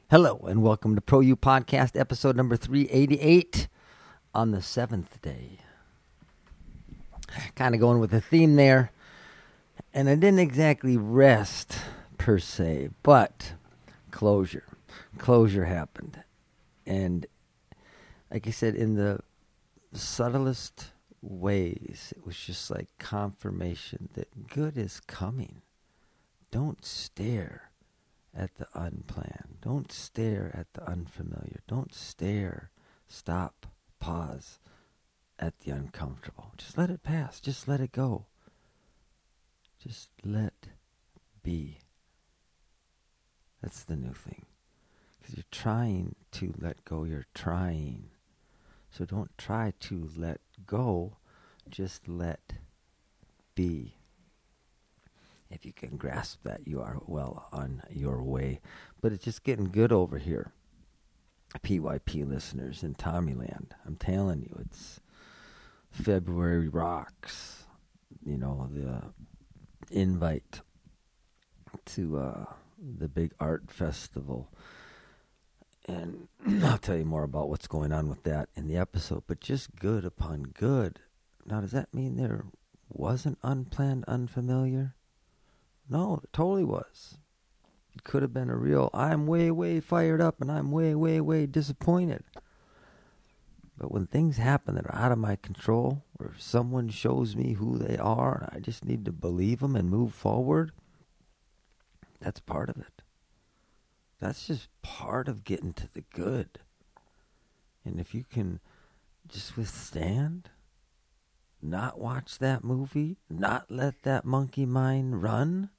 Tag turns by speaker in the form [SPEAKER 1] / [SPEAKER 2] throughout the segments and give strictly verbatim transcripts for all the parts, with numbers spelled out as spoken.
[SPEAKER 1] Hello and welcome to Pro U Podcast, episode number three eighty-eight on the seventh day. Kind of going with the theme there. And I didn't exactly rest per se, but closure. Closure happened. And like I said, in the subtlest ways, it was just like confirmation that good is coming. Don't stare at the unplanned. Don't stare at the unfamiliar. Don't stare, stop, pause at the uncomfortable. Just let it pass. Just let it go. Just let be. That's the new thing. Because you're trying to let go. You're trying. So don't try to let go. Just let be. If you can grasp that, you are well on your way. But it's just getting good over here. P Y P listeners in Tommyland. I'm telling you, it's February rocks. You know, the invite to uh, the big art festival. And I'll tell you more about what's going on with that in the episode. But just good upon good. Now, does that mean there wasn't unplanned, unfamiliar? No, it totally was. It could have been a real, I'm way, way fired up and I'm way, way, way disappointed. But when things happen that are out of my control, or someone shows me who they are and I just need to believe them and move forward, that's part of it. That's just part of getting to the good. And if you can just withstand, not watch that movie, not let that monkey mind run,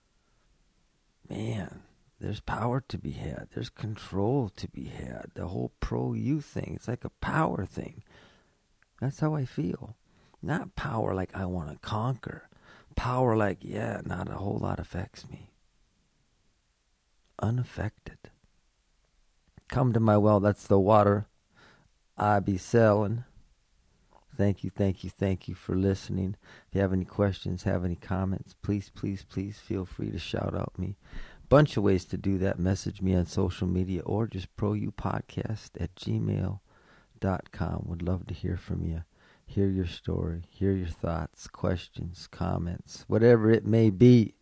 [SPEAKER 1] man, there's power to be had. There's control to be had. The whole pro-you thing, it's like a power thing. That's how I feel. Not power like I want to conquer. Power like, yeah, not a whole lot affects me. Unaffected. Come to my well, that's the water I be selling. Thank you, thank you, thank you for listening. If you have any questions, have any comments, please, please, please feel free to shout out me. Bunch of ways to do that. Message me on social media or just proupodcast at gmail dot com. Would love to hear from you. Hear your story. Hear your thoughts, questions, comments, whatever it may be.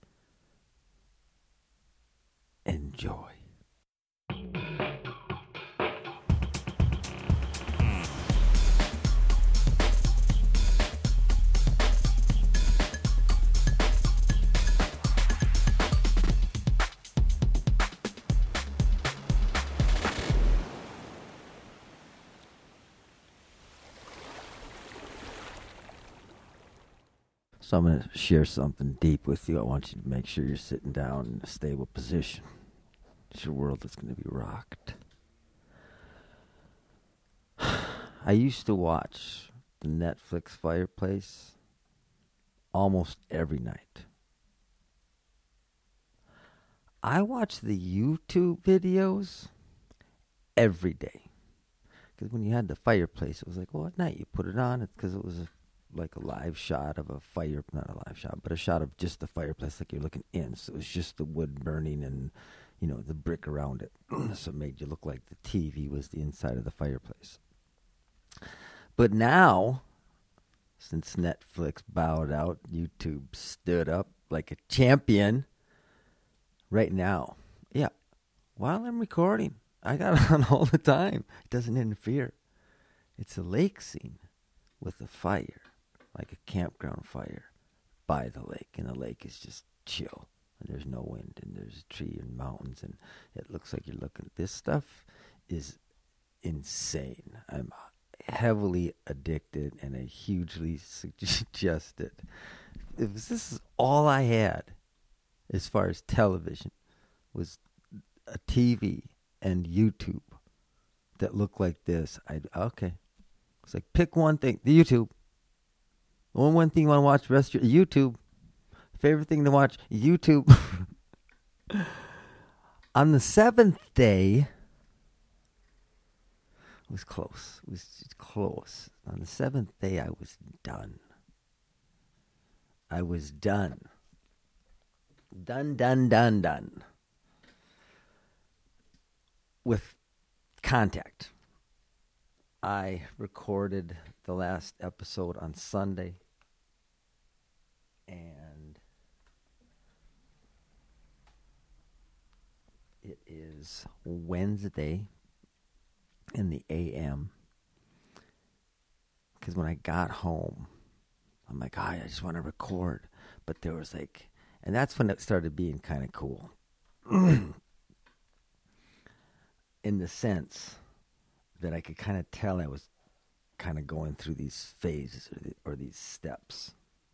[SPEAKER 1] Enjoy. So I'm going to share something deep with you. I want you to make sure you're sitting down in a stable position. It's your world that's going to be rocked. I used to watch the Netflix Fireplace almost every night. I watch the YouTube videos every day. Because when you had the fireplace, it was like, well, at night you put it on. It's because it was a like a live shot of a fire, not a live shot, but a shot of just the fireplace, like you're looking in. So it was just the wood burning and, you know, the brick around it. So it made you look like the T V was the inside of the fireplace. But now, since Netflix bowed out, YouTube stood up like a champion. Right now, yeah, while I'm recording, I got it on all the time. It doesn't interfere. It's a lake scene with a fire. Like a campground fire by the lake. And the lake is just chill. And there's no wind. And there's a tree and mountains. And it looks like you're looking. This stuff is insane. I'm heavily addicted. And I hugely suggest it. If this is all I had as far as television was a T V and YouTube that looked like this, I'd, okay. It's like, pick one thing. The YouTube. Only one thing you want to watch the rest of your YouTube. Favorite thing to watch, YouTube. On the seventh day, it was close. It was just close. On the seventh day, I was done. I was done. Done, done, done, done. with contact. I recorded the last episode on Sunday, and it is Wednesday in the A M. Because when I got home, I'm like, oh, I just want to record. But there was like, and that's when it started being kind of cool. In the sense that I could kind of tell I was kind of going through these phases or, the, or these steps.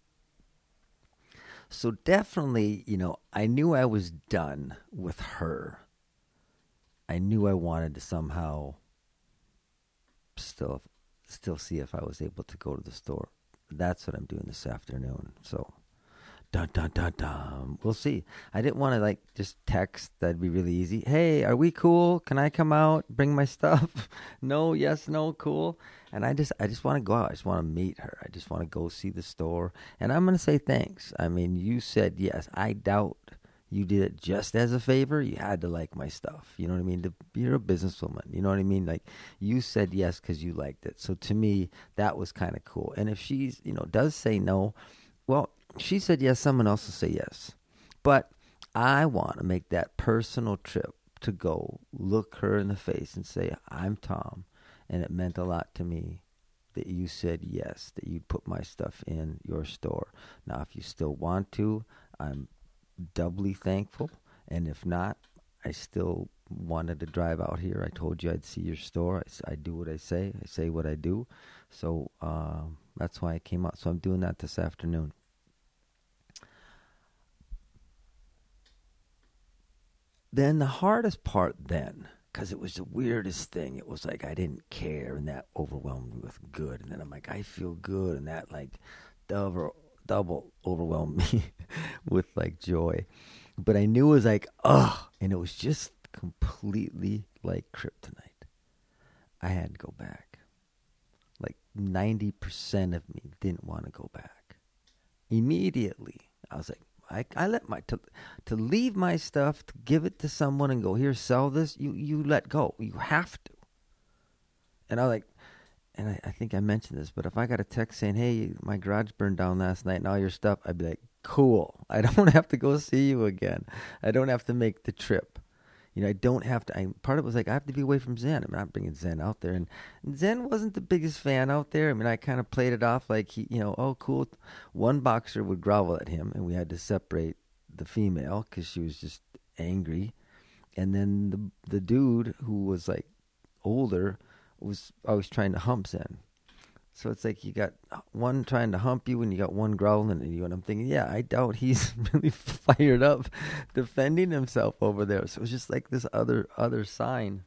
[SPEAKER 1] So definitely, you know, I knew I was done with her. I knew I wanted to somehow still still see if I was able to go to the store. That's what I'm doing this afternoon. So, dun dun dun dun. We'll see. I didn't want to like just text. That'd be really easy. Hey, are we cool? Can I come out? Bring my stuff? No, yes, no, cool. And I just, I just want to go out. I just want to meet her. I just want to go see the store. And I'm going to say thanks. I mean, you said yes. I doubt you did it just as a favor. You had to like my stuff. You know what I mean? You're a businesswoman. You know what I mean? Like, you said yes because you liked it. So to me, that was kind of cool. And if she's, you know, does say no, well, she said yes, someone else will say yes. But I want to make that personal trip to go look her in the face and say, I'm Tom, and it meant a lot to me that you said yes, that you'd put my stuff in your store. Now, if you still want to, I'm doubly thankful. And if not, I still wanted to drive out here. I told you I'd see your store. I, I do what I say. I say what I do. So um, that's why I came out. So I'm doing that this afternoon. Then the hardest part then, because it was the weirdest thing, it was like I didn't care, and that overwhelmed me with good. And then I'm like, I feel good, and that like double, double overwhelmed me with like joy. But I knew it was like, ugh, and it was just completely like kryptonite. I had to go back. Like ninety percent of me didn't want to go back. Immediately, I was like, I, I let my, to, to leave my stuff, to give it to someone and go, here, sell this, you, you let go. You have to. And I like, and I, I think I mentioned this, but if I got a text saying, hey, my garage burned down last night and all your stuff, I'd be like, cool. I don't have to go see you again. I don't have to make the trip. You know, I don't have to. I, part of it was like, I have to be away from Zen. I'm not bringing Zen out there. And Zen wasn't the biggest fan out there. I mean, I kind of played it off like, he, you know, oh, cool. One boxer would grovel at him, and we had to separate the female because she was just angry. And then the the dude, who was like older, was always trying to hump Zen. So it's like you got one trying to hump you and you got one growling at you. And I'm thinking, yeah, I doubt he's really fired up defending himself over there. So it was just like this other other sign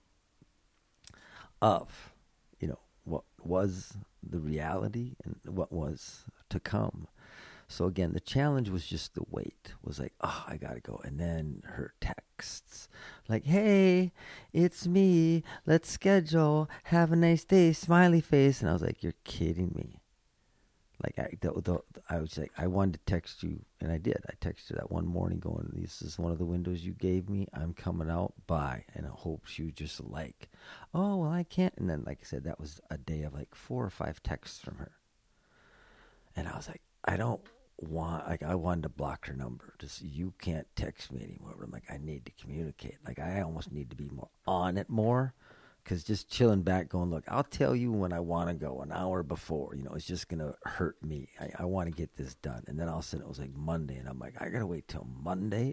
[SPEAKER 1] of, you know, what was the reality and what was to come. So again, the challenge was just the wait. Was like, oh, I got to go. And then her texts like, hey, it's me. Let's schedule. Have a nice day. Smiley face. And I was like, you're kidding me. Like, I, the, the, I was like, I wanted to text you. And I did. I texted her that one morning going, this is one of the windows you gave me. I'm coming out. Bye. And I hope she was just like, oh, well, I can't. And then, like I said, that was a day of like four or five texts from her. And I was like, I don't. Want like I wanted to block her number. Just, you can't text me anymore. But I'm like, I need to communicate. Like, I almost need to be more on it more, because just chilling back, going, look, I'll tell you when I want to go an hour before. You know, it's just gonna hurt me. I, I want to get this done. And then all of a sudden it was like Monday, and I'm like, I gotta wait till Monday.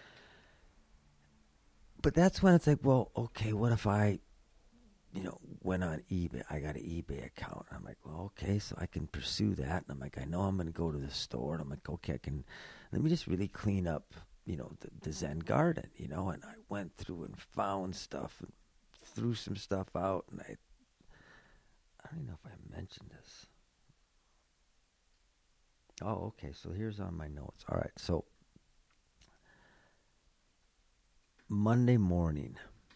[SPEAKER 1] But that's when it's like, well, okay, what if I, you know, went on eBay. I got an eBay account. I'm like, well, okay, so I can pursue that. And I'm like, I know I'm going to go to the store. And I'm like, okay, I can, let me just really clean up, you know, the, the Zen garden, you know. And I went through and found stuff and threw some stuff out. And I, I don't even know if I mentioned this. Oh, okay, so here's on my notes. All right, so Monday morning,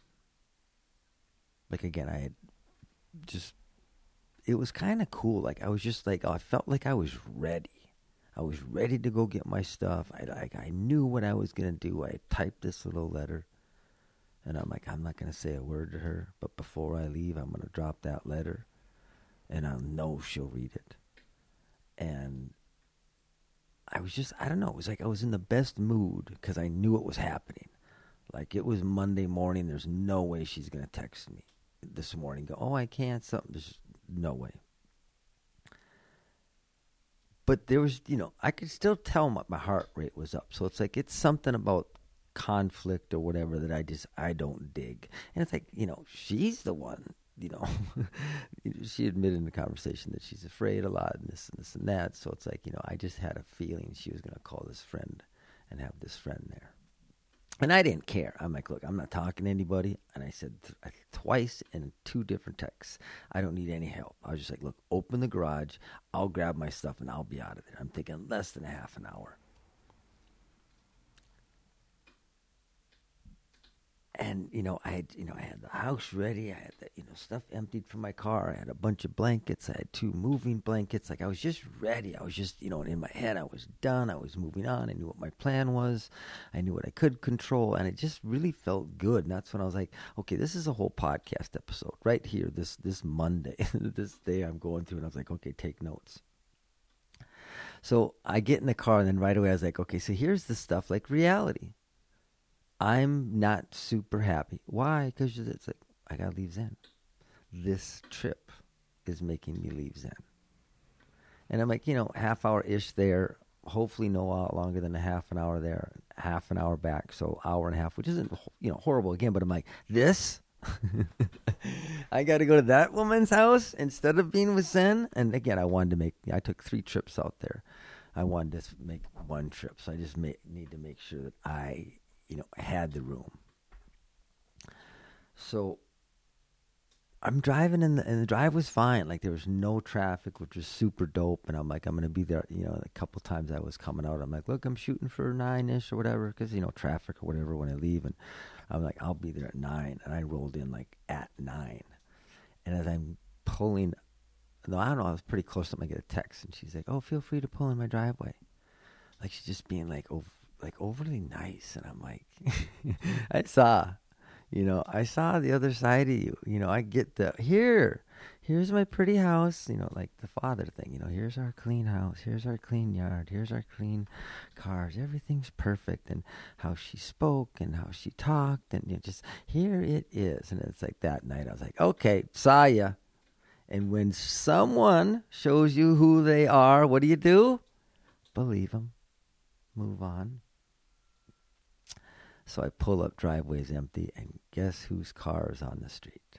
[SPEAKER 1] like, again, I had just, it was kind of cool. Like, I was just like, oh, I felt like I was ready. I was ready to go get my stuff. I like, I knew what I was going to do. I typed this little letter And I'm like, I'm not going to say a word to her, but before I leave, I'm going to drop that letter, and I'll know she'll read it. And I was just, I don't know, it was like I was in the best mood because I knew it was happening. Like, it was Monday morning. There's no way she's going to text me this morning, go, oh, I can't, something. There's no way. But there was, you know, I could still tell my, my heart rate was up. So it's like, it's something about conflict or whatever that I just, I don't dig. And it's like, you know, she's the one, you know, she admitted in the conversation that she's afraid a lot and this and this and that. So it's like, you know, I just had a feeling she was going to call this friend and have this friend there. And I didn't care. I'm like, look, I'm not talking to anybody. And I said th- twice in two different texts, I don't need any help. I was just like, look, open the garage. I'll grab my stuff and I'll be out of there. I'm thinking less than a half an hour. And, you know, I had, you know, I had the house ready. I had the, you know, stuff emptied from my car. I had a bunch of blankets. I had two moving blankets. Like, I was just ready. I was just, you know, in my head, I was done. I was moving on. I knew what my plan was. I knew what I could control. And it just really felt good. And that's when I was like, okay, this is a whole podcast episode right here, this, this Monday, this day I'm going through. And I was like, okay, take notes. So I get in the car, and then right away I was like, okay, so here's the stuff, like reality. I'm not super happy. Why? Because it's like, I got to leave Zen. This trip is making me leave Zen. And I'm like, you know, half hour-ish there. Hopefully no lot longer than a half an hour there. Half an hour back. So hour and a half, which isn't, you know, horrible again. But I'm like, this? I got to go to that woman's house instead of being with Zen? And again, I wanted to make, I took three trips out there. I wanted to make one trip. So I just may, need to make sure that I... you know, had the room. So I'm driving and the, and the drive was fine. Like, there was no traffic, which was super dope. And I'm like, I'm going to be there, you know, a couple times I was coming out. I'm like, look, I'm shooting for nine-ish or whatever because, you know, traffic or whatever when I leave. And I'm like, I'll be there at nine. And I rolled in like at nine. And as I'm pulling, no, I don't know, I was pretty close to them. I get a text and she's like, oh, feel free to pull in my driveway. Like, she's just being like, over. like overly nice. And I'm like, I saw, you know, I saw the other side of you. You know, I get the, here, here's my pretty house, you know, like the father thing, you know, here's our clean house, here's our clean yard, here's our clean cars, everything's perfect. And how she spoke and how she talked and, you know, just here it is. And it's like that night I was like, okay, saw ya. And when someone shows you who they are, what do you do? Believe them. Move on. So I pull up, driveway's empty, and guess whose car is on the street?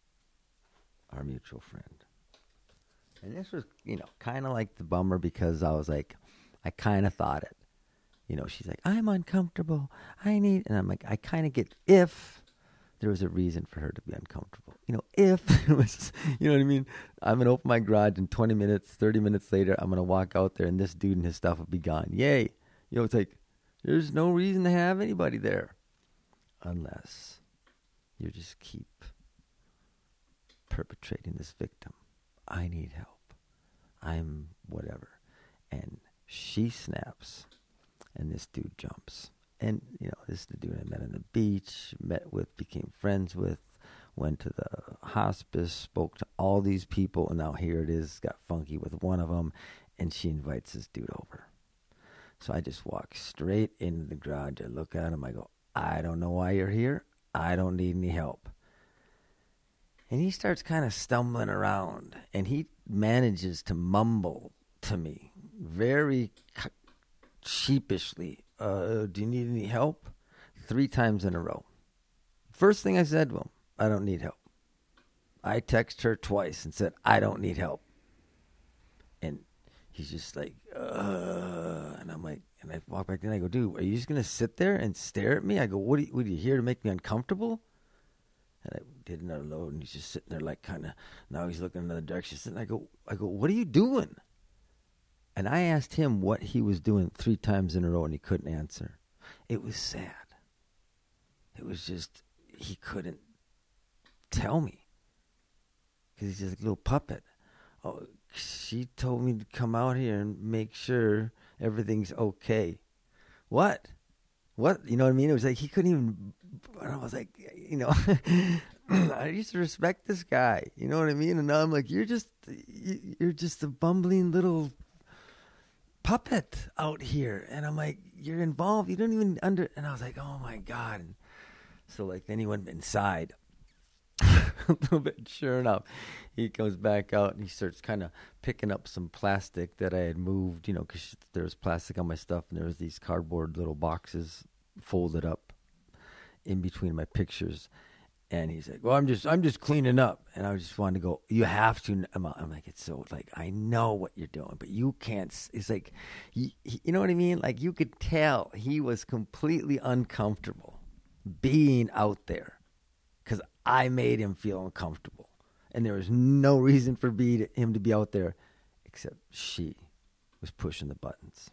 [SPEAKER 1] Our mutual friend. And this was, you know, kind of like the bummer because I was like, I kind of thought it. You know, she's like, I'm uncomfortable. I need, and I'm like, I kind of get, if there was a reason for her to be uncomfortable. You know, if it was, you know what I mean? I'm going to open my garage in twenty minutes, thirty minutes later, I'm going to walk out there and this dude and his stuff will be gone. Yay. You know, it's like, there's no reason to have anybody there unless you just keep perpetrating this victim. I need help. I'm whatever. And she snaps and this dude jumps. And, you know, this is the dude I met on the beach, met with, became friends with, went to the hospice, spoke to all these people, and now here it is, got funky with one of them, and she invites this dude over. So I just walk straight into the garage. I look at him. I go, I don't know why you're here. I don't need any help. And he starts kind of stumbling around. And he manages to mumble to me very sheepishly, uh, do you need any help? Three times in a row. First thing I said to him, I don't need help. I texted her twice and said, I don't need help. And he's just like, uh, and I'm like, and I walk back in. I go, dude, are you just gonna sit there and stare at me? I go, what are you, what are you here to make me uncomfortable? And I did another load, and he's just sitting there, like, kind of. Now he's looking in another direction. And I go, I go, what are you doing? And I asked him what he was doing three times in a row, and he couldn't answer. It was sad. It was just he couldn't tell me because he's just a little puppet. Oh, she told me to come out here and make sure everything's okay. What? what? You know what I mean? It was like he couldn't even. And I was like, you know, I used to respect this guy. You know what I mean? And now I'm like, you're just, you're just a bumbling little puppet out here. And I'm like, you're involved. You don't even under. And I was like, oh my God. And so like then he went inside a little bit. Sure enough, he comes back out and he starts kind of picking up some plastic that I had moved, you know, because there was plastic on my stuff and there was these cardboard little boxes folded up in between my pictures. And he's like, well, I'm just, I'm just cleaning up. And I just wanted to go, you have to. I'm, I'm like, it's so like, I know what you're doing, but you can't. It's like, he, he, you know what I mean? Like you could tell he was completely uncomfortable being out there because I made him feel uncomfortable. And there was no reason for me to, him to be out there except she was pushing the buttons.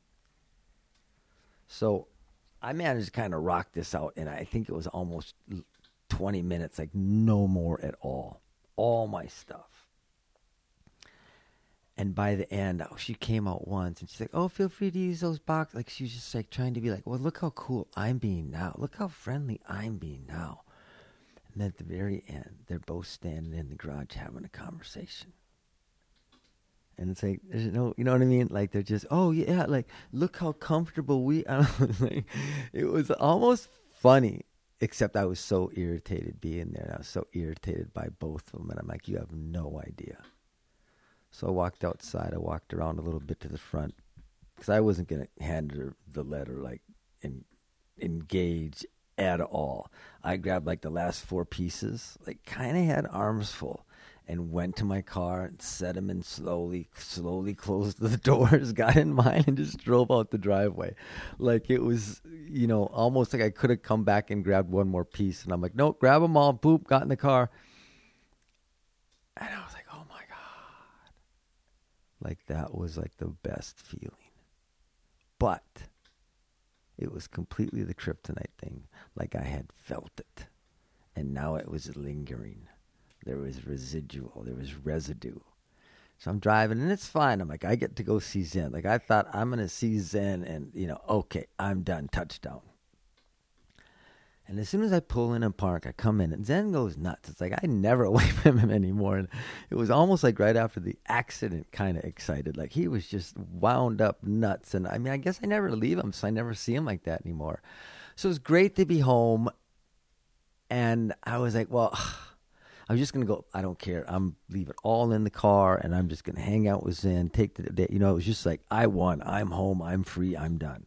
[SPEAKER 1] So I managed to kind of rock this out. And I think it was almost twenty minutes, like no more at all. All my stuff. And by the end, oh, she came out once and she's like, oh, feel free to use those boxes. Like she was just like trying to be like, well, look how cool I'm being now. Look how friendly I'm being now. And at the very end, they're both standing in the garage having a conversation. And it's like, there's no, you know what I mean? Like they're just, oh yeah, like look how comfortable we are. Like, it was almost funny. Except I was so irritated being there. And I was so irritated by both of them. And I'm like, you have no idea. So I walked outside. I walked around a little bit to the front. Because I wasn't going to hand her the letter, like, and engage at all. I grabbed, like, the last four pieces. Like, kind of had arms full. And went to my car and set them in slowly, slowly closed the doors, got in mine, and just drove out the driveway. Like it was, you know, almost like I could have come back and grabbed one more piece. And I'm like, nope, grab them all. Boop, got in the car. And I was like, oh my God. Like that was like the best feeling. But it was completely the kryptonite thing. Like I had felt it. And now it was lingering. There was residual. There was residue. So I'm driving, and it's fine. I'm like, I get to go see Zen. Like, I thought I'm going to see Zen, and, you know, okay, I'm done. Touchdown. And as soon as I pull in and park, I come in, and Zen goes nuts. It's like I never away from him anymore. And it was almost like right after the accident kind of excited. Like, he was just wound up nuts. And, I mean, I guess I never leave him, so I never see him like that anymore. So it was great to be home. And I was like, well... I was just going to go, I don't care. I'm leave it all in the car, and I'm just going to hang out with Zen, take the day. You know, it was just like, I won. I'm home. I'm free. I'm done.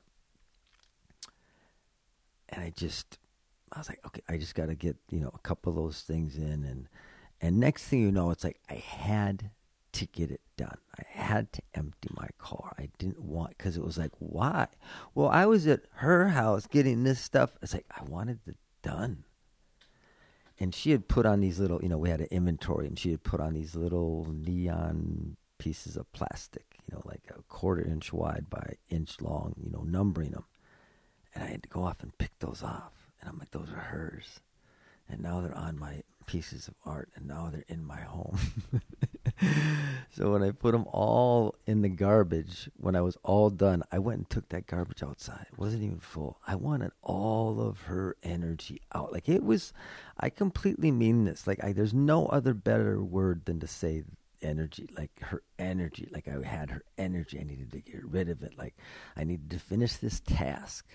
[SPEAKER 1] And I just, I was like, okay, I just got to get, you know, a couple of those things in. And, and next thing you know, it's like I had to get it done. I had to empty my car. I didn't want, because it was like, why? Well, I was at her house getting this stuff. It's like, I wanted it done. And she had put on these little, you know, we had an inventory, and she had put on these little neon pieces of plastic, you know, like a quarter inch wide by inch long, you know, numbering them. And I had to go off and pick those off. And I'm like, those are hers. And now they're on my pieces of art, and now they're in my home. So when I put them all in the garbage, when I was all done, I went and took that garbage outside. It wasn't even full. I wanted all of her energy out. Like it was, I completely mean this. Like I, there's no other better word than to say energy. Like her energy. Like I had her energy. I needed to get rid of it. Like I needed to finish this task.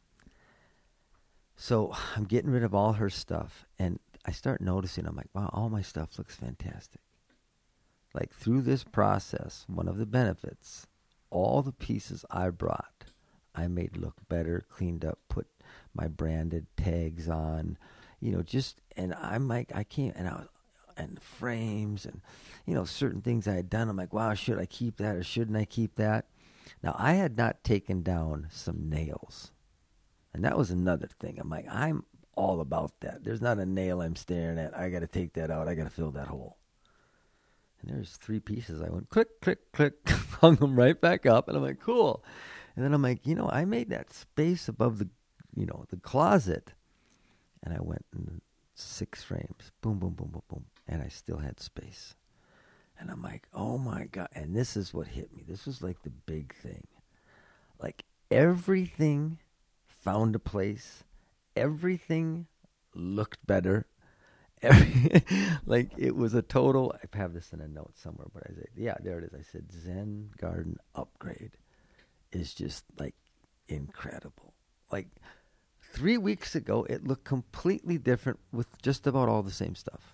[SPEAKER 1] So I'm getting rid of all her stuff, and I start noticing, I'm like, wow, all my stuff looks fantastic. Like through this process, one of the benefits, all the pieces I brought, I made look better, cleaned up, put my branded tags on, you know, just, and I'm like, I can't, and I was, and frames and, you know, certain things I had done. I'm like, wow, should I keep that or shouldn't I keep that? Now, I had not taken down some nails. And that was another thing. I'm like, I'm all about that. There's not a nail I'm staring at. I got to take that out. I got to fill that hole. And there's three pieces. I went click, click, click, hung them right back up. And I'm like, cool. And then I'm like, you know, I made that space above the, you know, the closet. And I went in six frames. Boom, boom, boom, boom, boom. And I still had space. And I'm like, oh my God. And this is what hit me. This was like the big thing. Like everything found a place. Everything looked better. Every, like it was a total, I have this in a note somewhere, but I said, yeah, there it is. I said, Zen Garden upgrade is just like incredible. Like three weeks ago, it looked completely different with just about all the same stuff.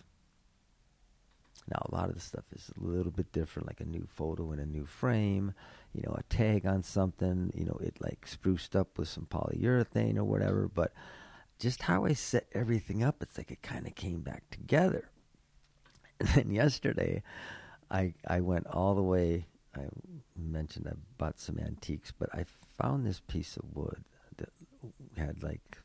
[SPEAKER 1] Now, a lot of the stuff is a little bit different, like a new photo in a new frame, you know, a tag on something, you know, it like spruced up with some polyurethane or whatever. But just how I set everything up, it's like it kind of came back together. And then yesterday, I I went all the way, I mentioned I bought some antiques, but I found this piece of wood that had like,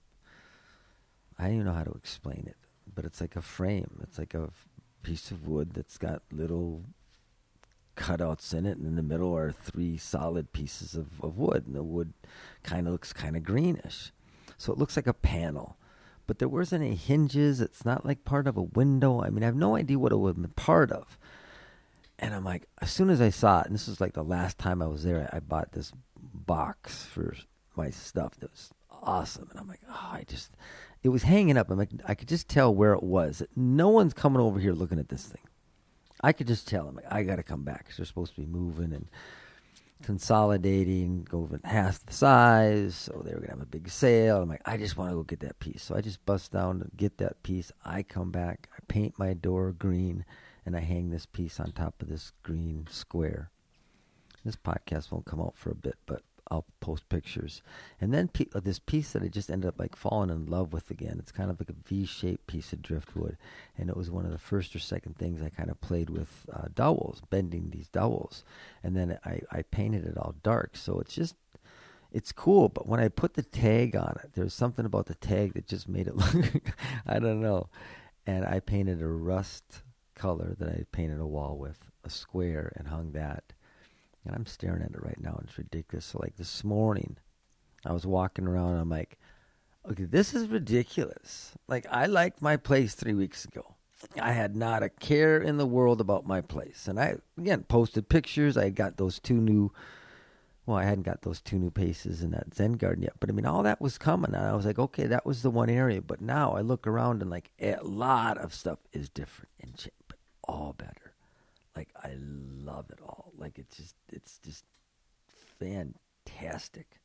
[SPEAKER 1] I don't even know how to explain it, but it's like a frame. It's like a piece of wood that's got little cutouts in it, and in the middle are three solid pieces of, of wood, and the wood kind of looks kind of greenish. So it looks like a panel, but there wasn't any hinges. It's not like part of a window. I mean, I have no idea what it would have been part of. And I'm like, as soon as I saw it, and this was like the last time I was there, I bought this box for my stuff that was awesome. And I'm like, oh, I just, it was hanging up. I'm like, I could just tell where it was. No one's coming over here looking at this thing. I could just tell. I'm like, I got to come back, because they're supposed to be moving and consolidating, go over half the size. So they were going to have a big sale. I'm like, I just want to go get that piece. So I just bust down to get that piece. I come back, I paint my door green, and I hang this piece on top of this green square. This podcast won't come out for a bit, but I'll post pictures. And then pe- uh, this piece that I just ended up like falling in love with again. It's kind of like a V-shaped piece of driftwood. And it was one of the first or second things I kind of played with uh, dowels, bending these dowels. And then I, I painted it all dark. So it's just, it's cool. But when I put the tag on it, there's something about the tag that just made it look, I don't know. And I painted a rust color that I painted a wall with, a square, and hung that. And I'm staring at it right now, and it's ridiculous. So, like, this morning, I was walking around, and I'm like, okay, this is ridiculous. Like, I liked my place three weeks ago. I had not a care in the world about my place. And I, again, posted pictures. I got those two new, well, I hadn't got those two new pieces in that Zen Garden yet. But, I mean, all that was coming. And I was like, okay, that was the one area. But now I look around, and, like, a lot of stuff is different, and but all better. Like, I love it all. Like, it's just, it's just fantastic.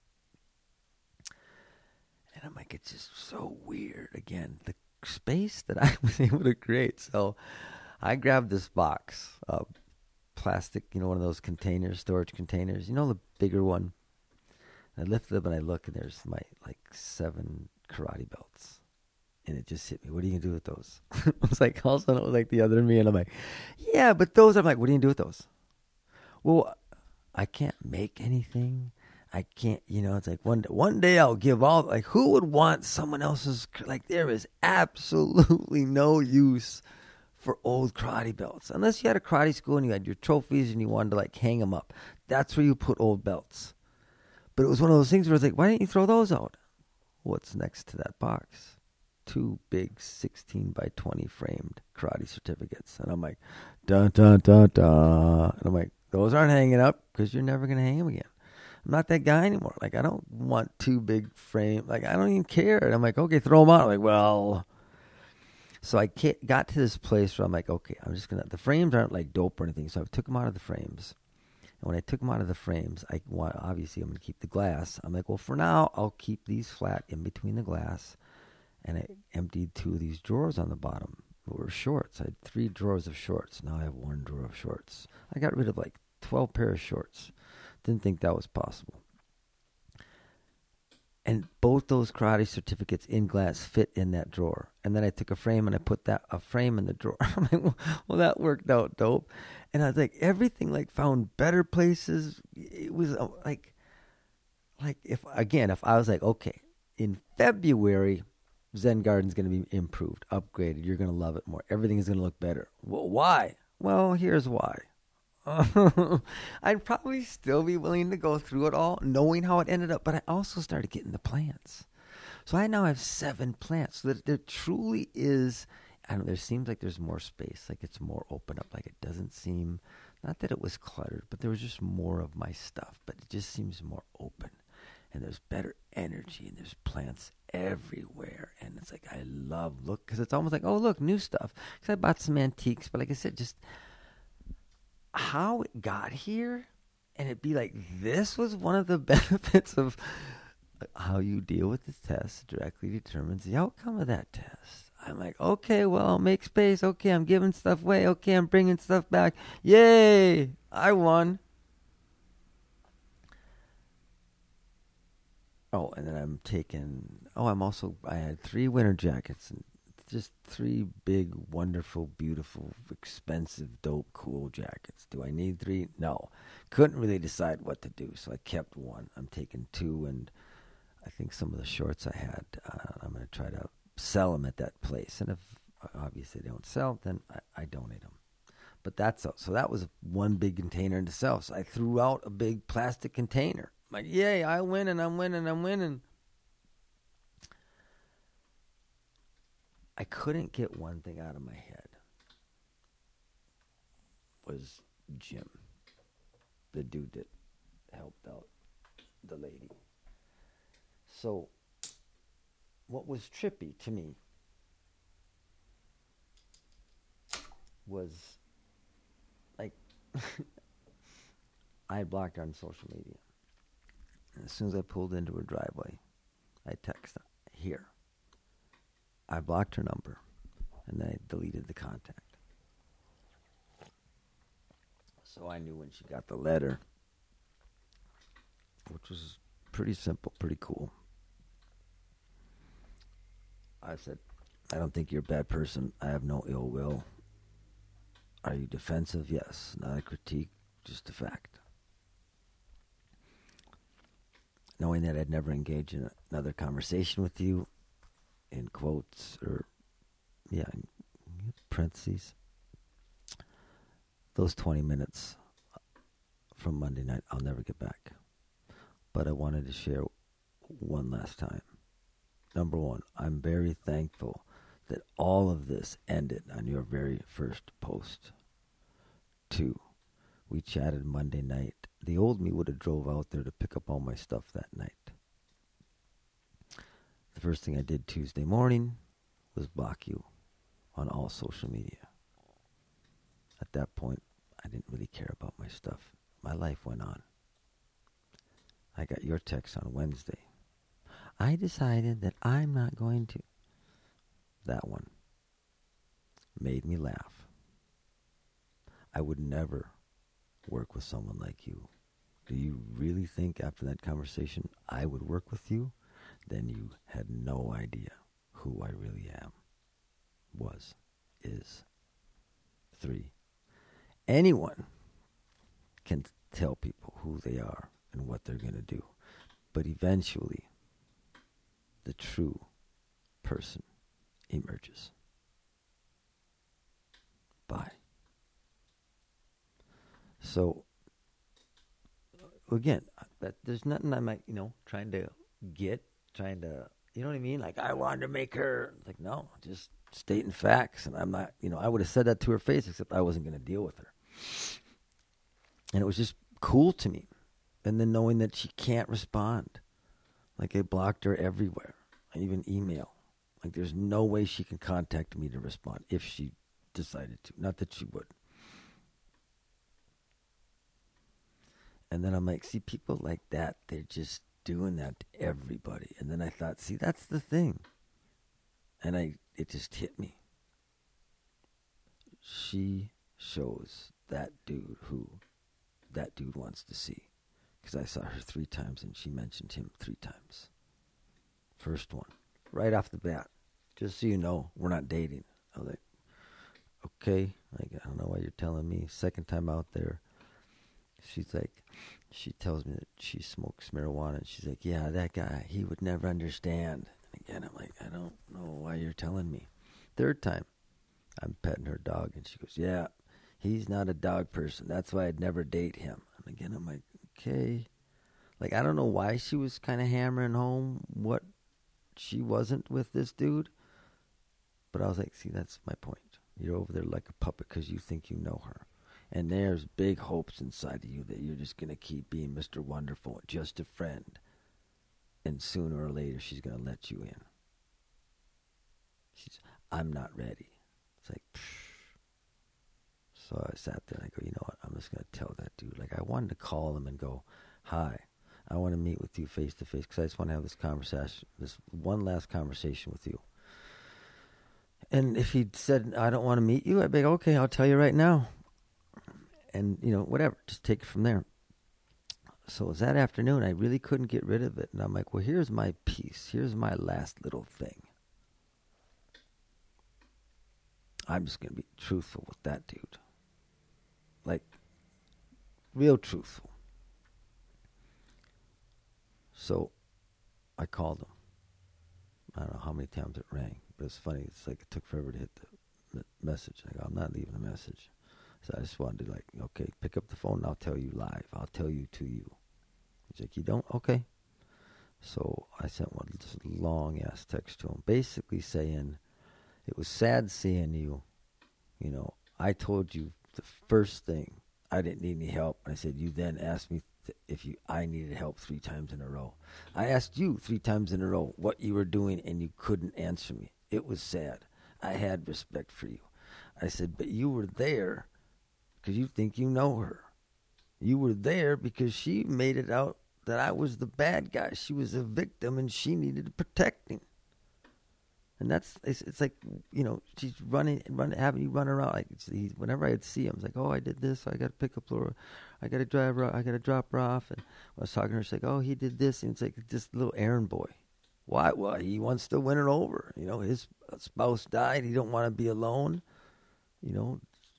[SPEAKER 1] And I'm like, it's just so weird. Again, the space that I was able to create. So I grabbed this box of plastic, you know, one of those containers, storage containers. You know, the bigger one. And I lift it up and I look, and there's my, like, seven karate belts. And it just hit me. What are you going to do with those? I was like, all of a sudden it was like the other me. And I'm like, yeah, but those, I'm like, what are you going to do with those? Well, I can't make anything. I can't, you know, it's like one, one day I'll give all, like, who would want someone else's, like, there is absolutely no use for old karate belts. Unless you had a karate school and you had your trophies and you wanted to, like, hang them up. That's where you put old belts. But it was one of those things where it's like, why didn't you throw those out? What's next to that box? Two big sixteen by twenty framed karate certificates. And I'm like, dun, dun, dun, dun. And I'm like, those aren't hanging up because you're never going to hang them again. I'm not that guy anymore. Like, I don't want two big frame. Like, I don't even care. And I'm like, okay, throw them out. I'm like, well. So I got to this place where I'm like, okay, I'm just going to, the frames aren't like dope or anything. So I took them out of the frames. And when I took them out of the frames, I want, obviously I'm going to keep the glass. I'm like, well, for now, I'll keep these flat in between the glass. And I emptied two of these drawers on the bottom. They were shorts. I had three drawers of shorts. Now I have one drawer of shorts. I got rid of like twelve pairs of shorts. Didn't think that was possible. And both those karate certificates in glass fit in that drawer. And then I took a frame and I put that a frame in the drawer. I'm like, well, well, that worked out dope. And I was like, everything like found better places. It was uh, like, like if again, if I was like, okay, in February, Zen Garden's going to be improved, upgraded. You're going to love it more. Everything is going to look better. Well, why? Well, here's why. I'd probably still be willing to go through it all, knowing how it ended up. But I also started getting the plants. So I now have seven plants. So that there truly is, I don't know, there seems like there's more space. Like it's more open up. Like it doesn't seem, not that it was cluttered, but there was just more of my stuff. But it just seems more open. and there's better energy, and there's plants everywhere. And it's like, I love look, because it's almost like, oh, look, new stuff. Because I bought some antiques, but like I said, just how it got here, and it'd be like, this was one of the benefits of how you deal with the test directly determines the outcome of that test. I'm like, okay, well, I'll make space. Okay, I'm giving stuff away. Okay, I'm bringing stuff back. Yay, I won. Oh, and then I'm taking, oh, I'm also, I had three winter jackets and just three big, wonderful, beautiful, expensive, dope, cool jackets. Do I need three? No. Couldn't really decide what to do, so I kept one. I'm taking two, and I think some of the shorts I had, uh, I'm going to try to sell them at that place. And if obviously they don't sell, then I, I donate them. But that's, so that was one big container in itself. So I threw out a big plastic container. I'm like, yay, I win, and I'm winning, I'm winning. I couldn't get one thing out of my head. Was Jim, the dude that helped out the lady. So, what was trippy to me was, like, I blocked her on social media. And as soon as I pulled into her driveway, I texted her, here. I blocked her number, and then I deleted the contact. So I knew when she got the letter, which was pretty simple, pretty cool. I said, I don't think you're a bad person. I have no ill will. Are you defensive? Yes. Not a critique, just a fact. Knowing that I'd never engage in another conversation with you, in quotes, or, yeah, in parentheses, those twenty minutes from Monday night, I'll never get back. But I wanted to share one last time. Number one, I'm very thankful that all of this ended on your very first post. Two, we chatted Monday night. The old me would have drove out there to pick up all my stuff that night. The first thing I did Tuesday morning was block you on all social media. At that point, I didn't really care about my stuff. My life went on. I got your text on Wednesday. I decided that I'm not going to. That one made me laugh. I would never work with someone like you. Do you really think after that conversation I would work with you? Then you had no idea who I really am, was, is. Three, anyone can tell people who they are and what they're going to do. But eventually, the true person emerges. Bye. So, again, that there's nothing I'm like, you know, trying to get, trying to, you know what I mean? Like, I wanted to make her, like, no, just stating facts. And I'm not, you know, I would have said that to her face, except I wasn't going to deal with her. And it was just cool to me. And then knowing that she can't respond. Like, I blocked her everywhere. I even email. Like, there's no way she can contact me to respond if she decided to. Not that she would. And then I'm like, see, people like that, they're just doing that to everybody. And then I thought, see, that's the thing. And I, it just hit me. She shows that dude who that dude wants to see. Because I saw her three times and she mentioned him three times. First one, right off the bat. Just so you know, we're not dating. I was like, okay, like, I don't know why you're telling me. Second time out there, she's like, she tells me that she smokes marijuana. And she's like, yeah, that guy, he would never understand. And again, I'm like, I don't know why you're telling me. Third time, I'm petting her dog. And she goes, yeah, he's not a dog person. That's why I'd never date him. And again, I'm like, okay. Like, I don't know why she was kind of hammering home what she wasn't with this dude. But I was like, see, that's my point. You're over there like a puppet because you think you know her. And there's big hopes inside of you that you're just going to keep being Mister Wonderful, just a friend. and sooner or later she's going to let you in. She's, I'm not ready. It's like, psh. So I sat there and I go, you know what? I'm just going to tell that dude. Like, I wanted to call him and go, hi, I want to meet with you face to face because I just want to have this conversation, this one last conversation with you. And if he'd said, I don't want to meet you, I'd be like, okay, I'll tell you right now. And, you know, whatever, just take it from there. So it was that afternoon, I really couldn't get rid of it. And I'm like, well, here's my piece. Here's my last little thing. I'm just going to be truthful with that dude. Like, real truthful. So I called him. I don't know how many times it rang, but it's funny. It's like it took forever to hit the message. I go, I'm not leaving a message. So I just wanted to, like, okay, pick up the phone and I'll tell you live. I'll tell you to you. He's like, you don't? Okay. So I sent one just long-ass text to him, basically saying, it was sad seeing you. You know, I told you the first thing, I didn't need any help. I said, you then asked me th- if you I needed help three times in a row. I asked you three times in a row what you were doing, and you couldn't answer me. It was sad. I had respect for you. I said, but you were there because you think you know her. You were there because she made it out that I was the bad guy. She was a victim, and she needed protecting. And that's, it's, it's like, you know, she's running, running, having you run around. Like, it's, he, whenever I'd see him, I was like, oh, I did this. So I got to pick up Laura. I got to drive her. I got to drop her off. And when I was talking to her, she's like, oh, he did this. And it's like this little errand boy. Why? Well, he wants to win her over. You know, his spouse died. He don't want to be alone. You know,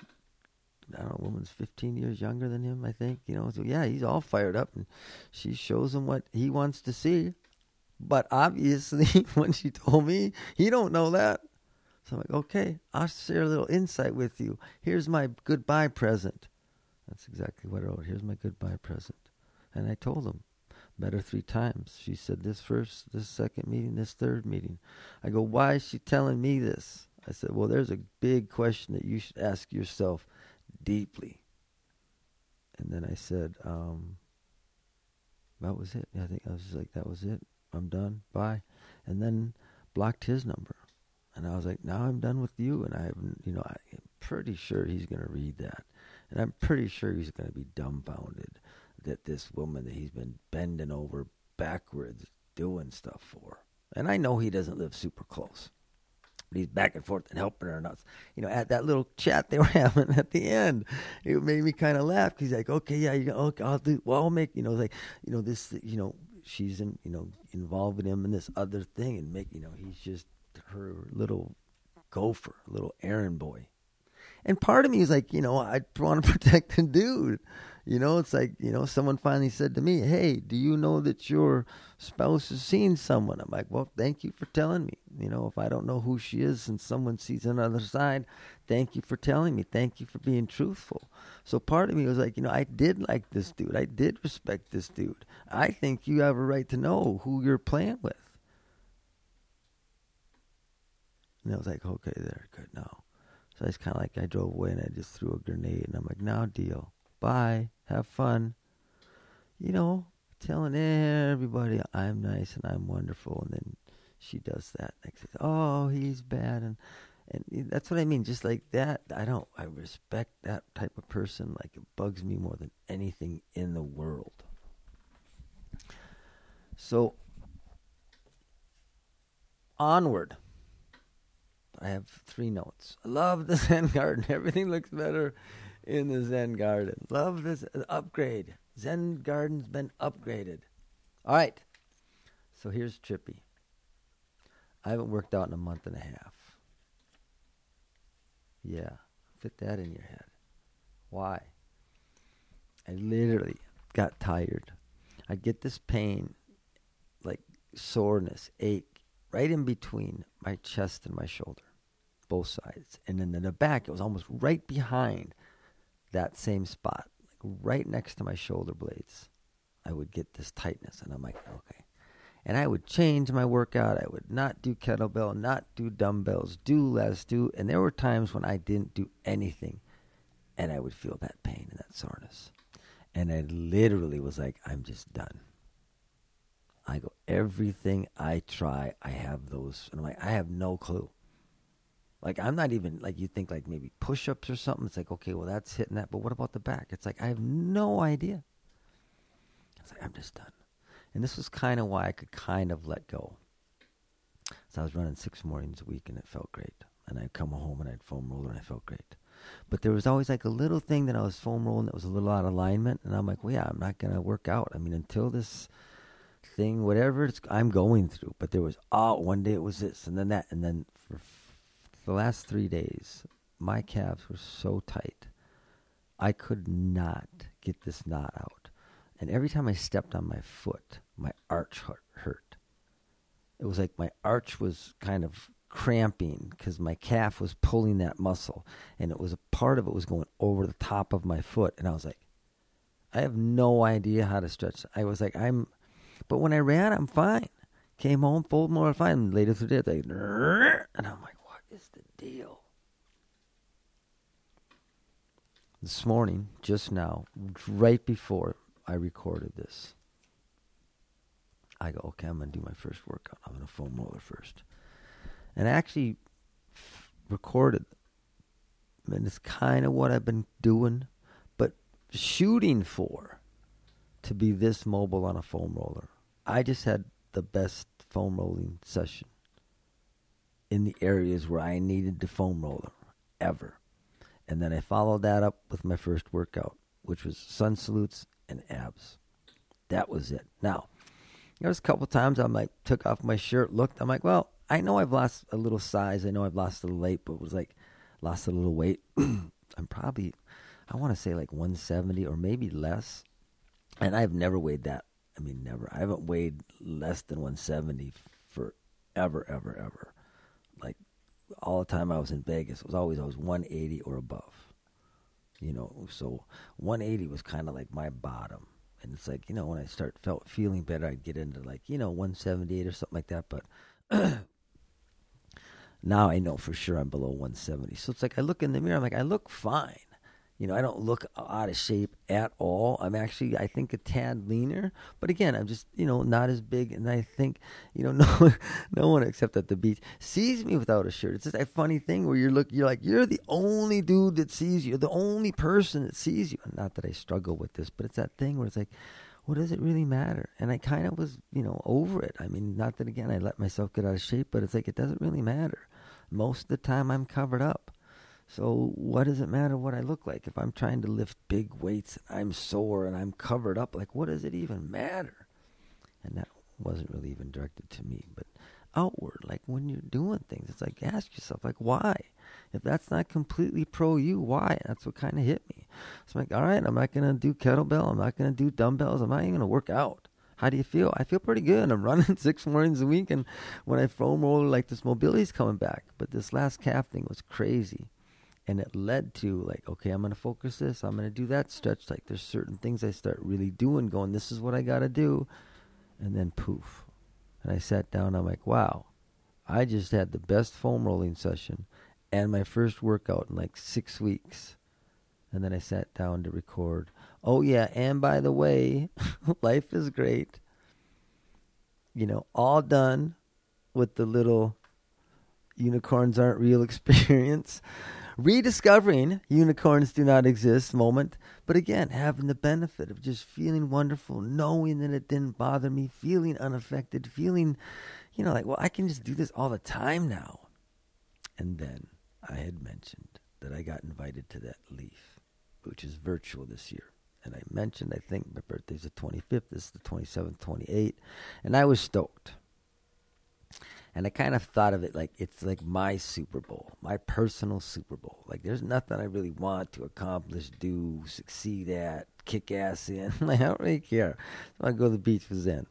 [SPEAKER 1] I don't know, a woman's fifteen years younger than him, I think. You know, so yeah, he's all fired up. And she shows him what he wants to see. But obviously, when she told me, he don't know that. So I'm like, okay, I'll share a little insight with you. Here's my goodbye present. That's exactly what I wrote. Here's my goodbye present. And I told him, met her three times. She said this first, this second meeting, this third meeting. I go, why is she telling me this? I said, well, there's a big question that you should ask yourself deeply. And then I said, um, that was it. I think I was just like, that was it. I'm done. Bye. And then blocked his number. And I was like, now I'm done with you. And I, you know, I'm pretty sure he's going to read that. And I'm pretty sure he's going to be dumbfounded that this woman that he's been bending over backwards doing stuff for. And I know he doesn't live super close. But he's back and forth and helping her. And I was, you know, at that little chat they were having at the end, it made me kind of laugh. He's like, okay, yeah, you okay, I'll do, well, I'll make, you know, like, you know, this, you know, she's in, you know, involving him in this other thing and make, you know, he's just her little gopher, little errand boy. And part of me is like, you know, I want to protect the dude. You know, it's like, you know, someone finally said to me, hey, do you know that your spouse has seen someone? I'm like, well, thank you for telling me. You know, if I don't know who she is and someone sees another side, thank you for telling me. Thank you for being truthful. So part of me was like, you know, I did like this dude. I did respect this dude. I think you have a right to know who you're playing with. And I was like, okay, there, good, now. So I just kind of like, I drove away and I just threw a grenade. And I'm like, now deal. Bye. Have fun. You know, telling everybody I'm nice and I'm wonderful. And then she does that. Like, says, oh, he's bad. And, and that's what I mean. Just like that, I don't, I respect that type of person. Like, it bugs me more than anything in the world. So, onward. I have three notes. I love the Zen garden. Everything looks better in the Zen garden. Love this upgrade. Zen garden's been upgraded. All right. So here's trippy. I haven't worked out in a month and a half. Yeah. Fit that in your head. Why? I literally got tired. I get this pain, like soreness, ache, right in between my chest and my shoulder, both sides. And then in the back, it was almost right behind that same spot, like right next to my shoulder blades. I would get this tightness, and I'm like, okay. And I would change my workout. I would not do kettlebell, not do dumbbells, do less, do. And there were times when I didn't do anything, and I would feel that pain and that soreness. And I literally was like, I'm just done. I go, everything I try, I have those. And I'm like, I have no clue. Like, I'm not even, like, you think, like, maybe push-ups or something. It's like, okay, well, that's hitting that. But what about the back? It's like, I have no idea. I was like, I'm just done. And this was kind of why I could kind of let go. So I was running six mornings a week, and it felt great. And I'd come home, and I'd foam roller, and I felt great. But there was always, like, a little thing that I was foam rolling that was a little out of alignment. And I'm like, well, yeah, I'm not going to work out. I mean, until this thing, whatever it's, I'm going through. But there was, oh, one day it was this, and then that. And then for the last three days, my calves were so tight, I could not get this knot out. And every time I stepped on my foot, my arch hurt. It was like my arch was kind of cramping because my calf was pulling that muscle. And it was a part of it was going over the top of my foot. And I was like, I have no idea how to stretch. I was like, I'm, but when I ran, I'm fine. Came home, fold more, fine. Later through the day, like, and I'm like, is the deal? This morning, just now, right before I recorded this, I go, okay, I'm going to do my first workout. I'm going to foam roller first. And I actually f- recorded, and it's kind of what I've been doing, but shooting for to be this mobile on a foam roller. I just had the best foam rolling session in the areas where I needed to foam roller ever. And then I followed that up with my first workout, which was sun salutes and abs. That was it. Now, there was a couple times I'm like, took off my shirt, looked, I'm like, well, I know I've lost a little size. I know I've lost a little weight, but it was like, lost a little weight. I'm probably, I want to say like one seventy or maybe less. And I've never weighed that. I mean, never. I haven't weighed less than one seventy for ever, ever, ever. Like, all the time I was in Vegas, it was always I was one eighty or above. You know, so one eighty was kind of like my bottom. And it's like, you know, when I start felt feeling better, I'd get into like, you know, one seventy-eight or something like that. But now I know for sure I'm below one seventy. So it's like I look in the mirror, I'm like, I look fine. You know, I don't look out of shape at all. I'm actually, I think, a tad leaner. But again, I'm just, you know, not as big. And I think, you know, no, no one except at the beach sees me without a shirt. It's just a funny thing where you're look, you're like, you're the only dude that sees you. You're the only person that sees you. Not that I struggle with this, but it's that thing where it's like, what does it really matter? And I kind of was, you know, over it. I mean, not that, again, I let myself get out of shape, but it's like, it doesn't really matter. Most of the time I'm covered up. So what does it matter what I look like? If I'm trying to lift big weights and I'm sore and I'm covered up, like, what does it even matter? And that wasn't really even directed to me, but outward, like when you're doing things, it's like, ask yourself, like, why? If that's not completely pro you, why? That's what kind of hit me. So I'm like, all right, I'm not going to do kettlebell. I'm not going to do dumbbells. I'm not even going to work out. How do you feel? I feel pretty good. I'm running six mornings a week, and when I foam roll, like, this mobility's coming back. But this last calf thing was crazy. And it led to, like, okay, I'm going to focus this. I'm going to do that stretch. Like, there's certain things I start really doing, going, this is what I got to do. And then poof. And I sat down. I'm like, wow, I just had the best foam rolling session and my first workout in like six weeks. And then I sat down to record. Oh, yeah, and by the way, life is great. You know, all done with the little unicorns aren't real experience. Rediscovering unicorns do not exist moment. But again, having the benefit of just feeling wonderful, knowing that it didn't bother me, feeling unaffected, feeling, you know, like, well, I can just do this all the time now. And then I had mentioned that I got invited to that Leaf, which is virtual this year. And I mentioned, I think my birthday's the twenty-fifth, this is the twenty-seventh, twenty-eighth. And I was stoked. And I kind of thought of it like it's like my Super Bowl, my personal Super Bowl. Like, there's nothing I really want to accomplish, do, succeed at, kick ass in. Like, I don't really care. So I go to the beach for Zen.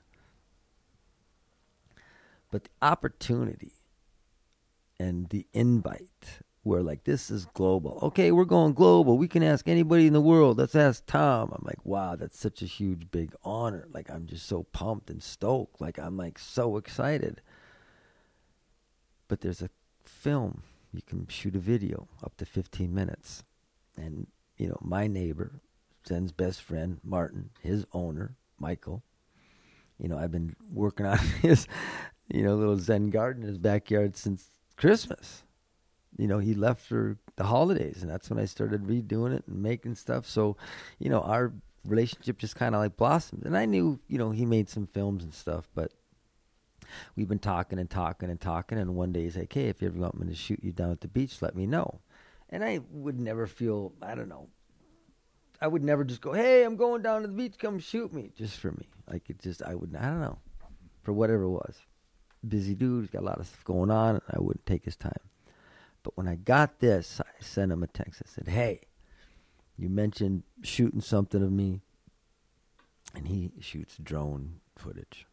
[SPEAKER 1] But the opportunity and the invite where, like, this is global. Okay, we're going global. We can ask anybody in the world. Let's ask Tom. I'm like, wow, that's such a huge, big honor. Like, I'm just so pumped and stoked. Like, I'm, like, so excited. But there's a film. You can shoot a video up to fifteen minutes. And, you know, my neighbor, Zen's best friend, Martin, his owner, Michael, You know, I've been working on his, you know, little Zen garden in his backyard since Christmas. You know, he left for the holidays, and that's when I started redoing it and making stuff. So, you know, our relationship just kind of like blossomed. And I knew, you know, he made some films and stuff, but we've been talking and talking and talking. And one day he's like, hey, if you ever want me to shoot you down at the beach, let me know. And I would never feel, I don't know, I would never just go, hey, I'm going down to the beach, come shoot me, just for me. Like, it just, I would, I don't know, for whatever it was. Busy dude, he's got a lot of stuff going on, and I wouldn't take his time. But when I got this, I sent him a text. I said, hey, you mentioned shooting something of me. And he shoots drone footage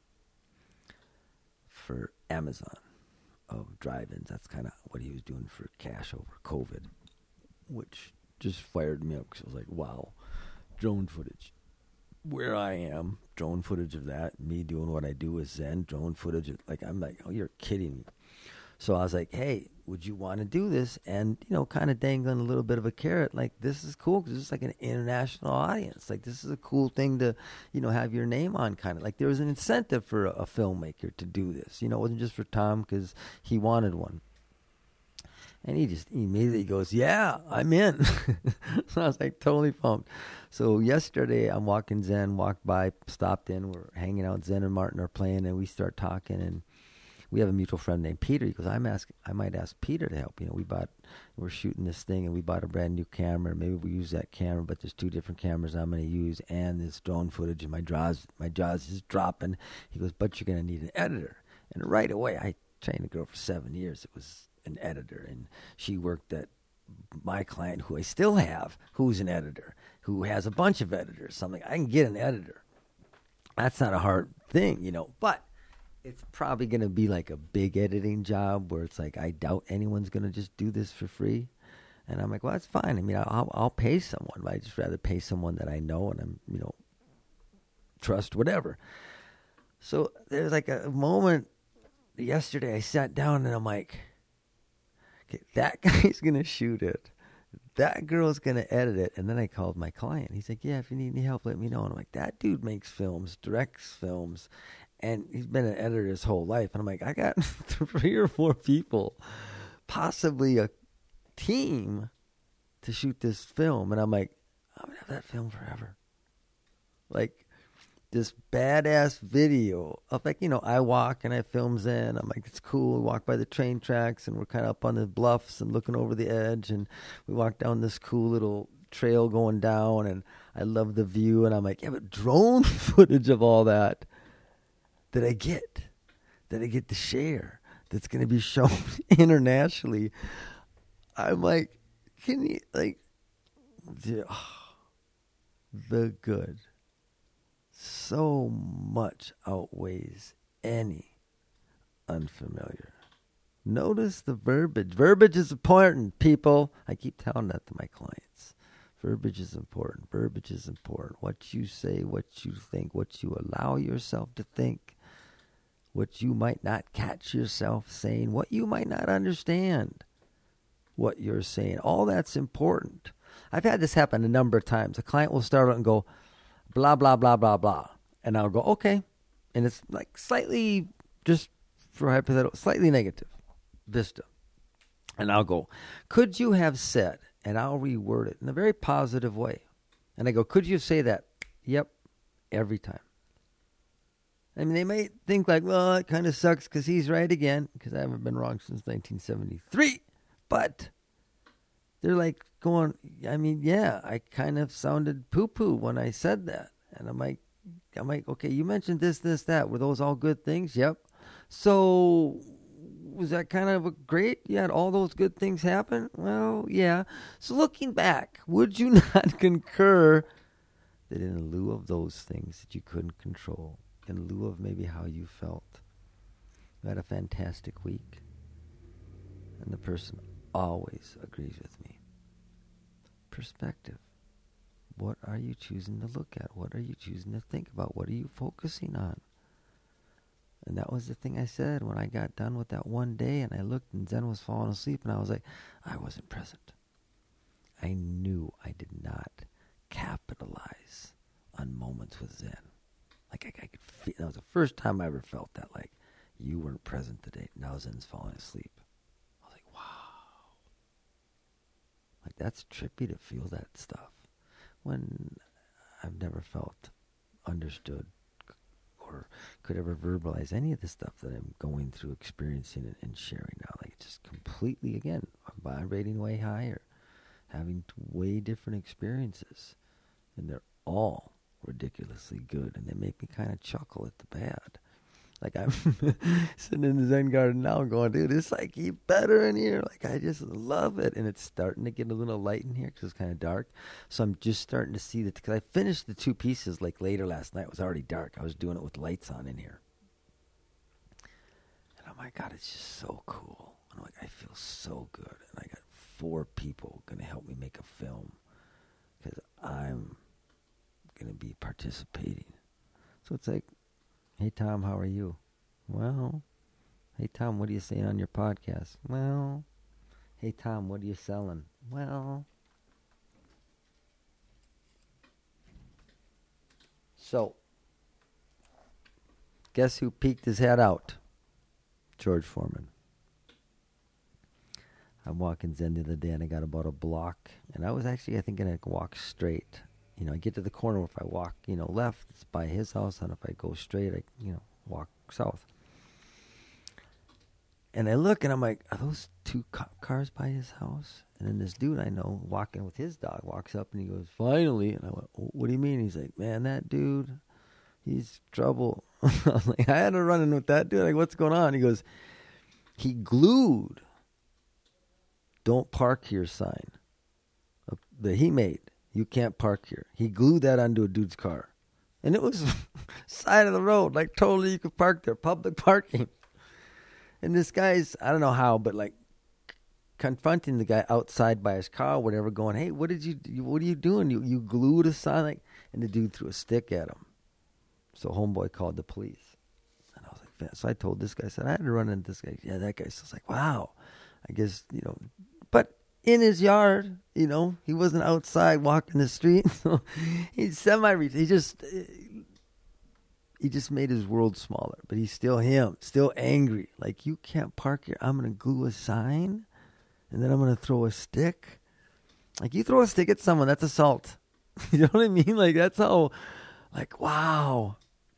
[SPEAKER 1] for Amazon of drive-ins. That's kind of what he was doing for cash over COVID, which just fired me up because I was like, wow, drone footage. Where I am, drone footage of that, me doing what I do with Zen, drone footage. Of, like, I'm like, oh, you're kidding me. So I was like, hey, would you want to do this? And, you know, kind of dangling a little bit of a carrot. Like, this is cool because it's like an international audience. Like, this is a cool thing to, you know, have your name on, kind of. Like, there was an incentive for a, a filmmaker to do this. You know, it wasn't just for Tom because he wanted one. And he just he immediately goes, yeah, I'm in. So I was like totally pumped. So yesterday I'm walking Zen, walked by, stopped in. We're hanging out. Zen and Martin are playing, and we start talking. And we have a mutual friend named Peter. He goes, I'm ask, I might ask Peter to help. You know, we bought, we're shooting this thing, and we bought a brand new camera. Maybe we use that camera, but there's two different cameras I'm going to use, and this drone footage, and my jaws, my jaws is dropping. He goes, but you're going to need an editor. And right away, I trained a girl for seven years. It was an editor, and she worked at my client, who I still have, who's an editor, who has a bunch of editors. So I'm like, I can get an editor. That's not a hard thing, you know, but it's probably going to be like a big editing job where it's like, I doubt anyone's going to just do this for free. And I'm like, well, that's fine. I mean, I'll, I'll pay someone, but I'd just rather pay someone that I know and I'm, you know, trust, whatever. So there's like a moment yesterday I sat down and I'm like, okay, that guy's going to shoot it. That girl's going to edit it. And then I called my client. He's like, yeah, if you need any help, let me know. And I'm like, that dude makes films, directs films, and he's been an editor his whole life. And I'm like, I got three or four people, possibly a team, to shoot this film. And I'm like, I'm going to have that film forever. Like, this badass video of, like, you know, I walk and I film Zen. I'm like, it's cool. We walk by the train tracks and we're kind of up on the bluffs and looking over the edge. And we walk down this cool little trail going down. And I love the view. And I'm like, yeah, but drone footage of all that that I get, that I get to share, that's going to be shown internationally. I'm like, can you, like, oh, the good so much outweighs any unfamiliar. Notice the verbiage. Verbiage is important, people. I keep telling that to my clients. Verbiage is important. Verbiage is important. What you say, what you think, what you allow yourself to think, what you might not catch yourself saying, what you might not understand what you're saying. All that's important. I've had this happen a number of times. A client will start out and go, blah, blah, blah, blah, blah. And I'll go, okay. And it's like slightly, just for hypothetical, slightly negative vista. And I'll go, could you have said, and I'll reword it in a very positive way. And I go, could you say that? Yep, every time. I mean, they might think like, well, it kind of sucks because he's right again, because I haven't been wrong since nineteen seventy-three. But they're like going, I mean, yeah, I kind of sounded poo-poo when I said that. And I'm like, I'm like, okay, you mentioned this, this, that. Were those all good things? Yep. So was that kind of a great? You had all those good things happen? Well, yeah. So looking back, would you not concur that in lieu of those things that you couldn't control, in lieu of maybe how you felt, you had a fantastic week? And the person always agrees with me. Perspective. What are you choosing to look at? What are you choosing to think about? What are you focusing on? And that was the thing I said when I got done with that one day and I looked and Zen was falling asleep and I was like, I wasn't present. I knew I did not capitalize on moments with Zen. Like I, I could feel, that was the first time I ever felt that, like, you weren't present today. Now Zen's falling asleep. I was like, wow. Like, that's trippy to feel that stuff. When I've never felt understood or could ever verbalize any of the stuff that I'm going through, experiencing, and, and sharing now. Like, it's just completely, again, I'm vibrating way higher, having way different experiences. And they're all ridiculously good, and they make me kind of chuckle at the bad. Like, I'm sitting in the Zen garden now going, dude, it's like even better in here. Like, I just love it. And it's starting to get a little light in here because it's kind of dark. So I'm just starting to see that, because I finished the two pieces like later last night. It was already dark. I was doing it with lights on in here. And I'm like, God, it's just so cool. And I'm like, I feel so good. And I got four people going to help me make a film because I'm going to be participating. So it's like, hey, Tom, how are you? Well, hey, Tom, what are you saying on your podcast? Well, hey, Tom, what are you selling? Well, so, guess who peeked his head out? George Foreman. I'm walking Zen the other day, and I got about a block, and I was actually, I think, going to walk straight. You know, I get to the corner. If I walk, you know, left, it's by his house. And if I go straight, I, you know, walk south. And I look, and I'm like, are those two co- cars by his house? And then this dude I know, walking with his dog, walks up, and he goes, finally. And I went, what do you mean? He's like, man, that dude, he's trouble. I was like, I had to run in with that dude. Like, what's going on? He goes, he glued "Don't park here" sign that he made. You can't park here. He glued that onto a dude's car. And it was side of the road. Like, totally you could park there. Public parking. And this guy's, I don't know how, but like confronting the guy outside by his car or whatever, going, hey, what did you do? What are you doing? You you glued a sign? Like, and the dude threw a stick at him. So homeboy called the police. And I was like, man. So I told this guy, I said, I had to run into this guy. Yeah, that guy. So I was like, wow. I guess, you know, but in his yard, you know, he wasn't outside walking the street. So he's semi, he just, he just made his world smaller, but he's still him, still angry. Like, you can't park here. I'm going to glue a sign and then I'm going to throw a stick. Like, you throw a stick at someone, that's assault. You know what I mean? Like, that's how, like, wow.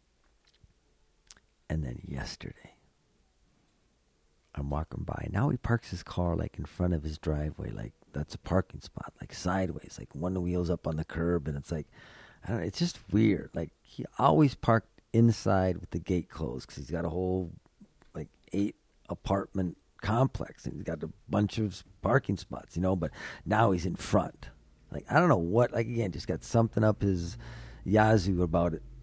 [SPEAKER 1] And then yesterday, I'm walking by. Now he parks his car like in front of his driveway, like that's a parking spot, like sideways, like one wheel's up on the curb, and it's like, I don't know, it's just weird. Like, he always parked inside with the gate closed because he's got a whole like eight apartment complex and he's got a bunch of parking spots, you know. But now he's in front. Like, I don't know what. Like, again, just got something up his yazoo about it.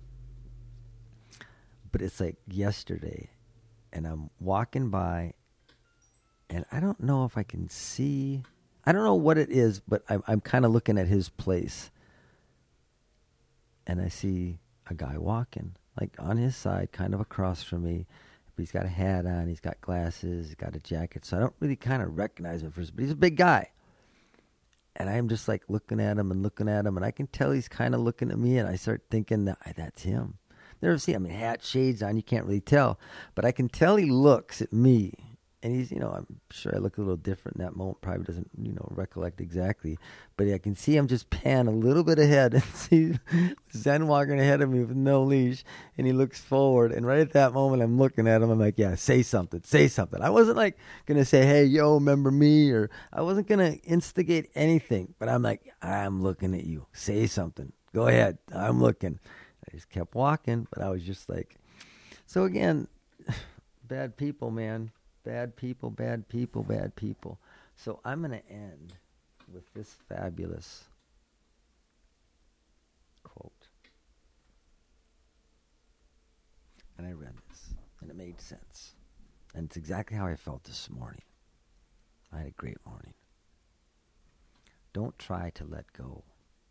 [SPEAKER 1] But it's like yesterday, and I'm walking by. And I don't know if I can see, I don't know what it is, but I'm, I'm kind of looking at his place. And I see a guy walking, like on his side, kind of across from me. But he's got a hat on, he's got glasses, he's got a jacket. So I don't really kind of recognize him first, but he's a big guy. And I'm just like looking at him and looking at him. And I can tell he's kind of looking at me. And I start thinking, that that's him. Never see him. I mean, hat, shades on, you can't really tell. But I can tell he looks at me. And he's, you know, I'm sure I look a little different in that moment. Probably doesn't, you know, recollect exactly. But I can see him just pan a little bit ahead and see Zen walking ahead of me with no leash. And he looks forward. And right at that moment, I'm looking at him. I'm like, yeah, say something. Say something. I wasn't like going to say, hey, yo, remember me? Or I wasn't going to instigate anything. But I'm like, I'm looking at you. Say something. Go ahead. I'm looking. I just kept walking. But I was just like, so again, bad people, man. Bad people, bad people, bad people. So I'm going to end with this fabulous quote. And I read this, and it made sense. And it's exactly how I felt this morning. I had a great morning. Don't try to let go.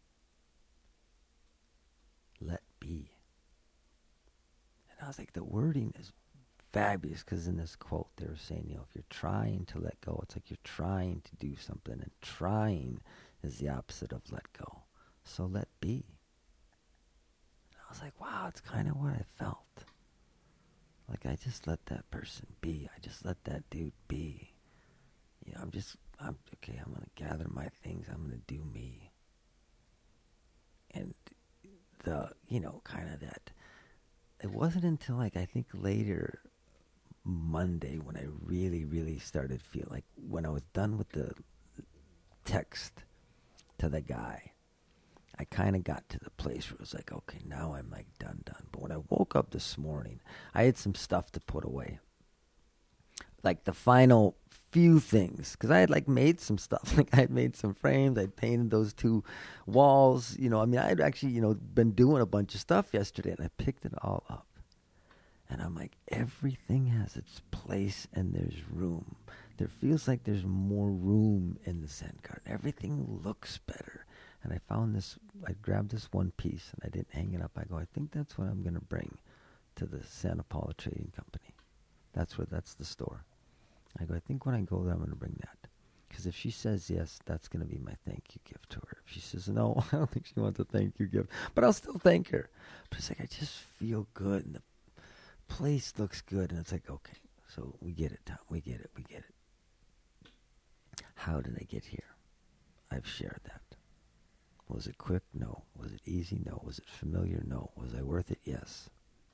[SPEAKER 1] Let be. And I was like, the wording is fabulous, because in this quote they were saying, you know, if you're trying to let go, it's like you're trying to do something, and trying is the opposite of let go. So let be. And I I was like, wow, it's kind of what I felt. Like, I just let that person be. I just let that dude be. You know, I'm just, I'm okay, I'm going to gather my things. I'm going to do me. And the, you know, kind of that, it wasn't until, like, I think later Monday when I really, really started feel like, when I was done with the text to the guy, I kind of got to the place where it was like, okay, now I'm like done, done. But when I woke up this morning, I had some stuff to put away. Like the final few things, because I had like made some stuff. Like I had made some frames. I'd painted those two walls. You know, I mean, I had actually, you know, been doing a bunch of stuff yesterday, and I picked it all up. And I'm like, everything has its place, and there's room. There feels like there's more room in the Zen garden. Everything looks better. And I found this, I grabbed this one piece, and I didn't hang it up. I go, I think that's what I'm going to bring to the Santa Paula Trading Company. That's where, that's the store. I go, I think when I go there, I'm going to bring that. Because if she says yes, that's going to be my thank you gift to her. If she says no, I don't think she wants a thank you gift. But I'll still thank her. But it's like, I just feel good, and the place looks good. And it's like, okay, so we get it, Tom. We get it, we get it. How did I get here? I've shared that. Was it quick? No. Was it easy? No. Was it familiar? No. Was I worth it? Yes.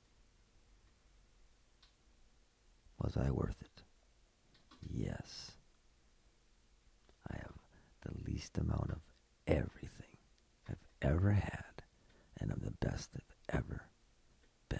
[SPEAKER 1] Was I worth it? Yes. I have the least amount of everything I've ever had, and I'm the best I've ever been.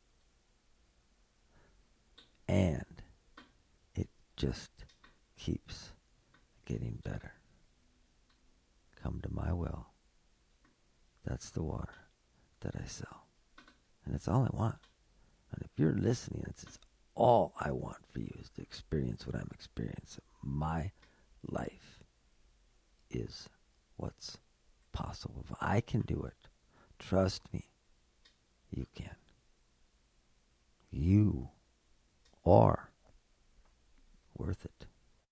[SPEAKER 1] And it just keeps getting better. Come to my well. That's the water that I sell. And it's all I want. And if you're listening, it's, it's all I want for you is to experience what I'm experiencing. My life is what's possible. If I can do it, trust me, you can. You are worth it.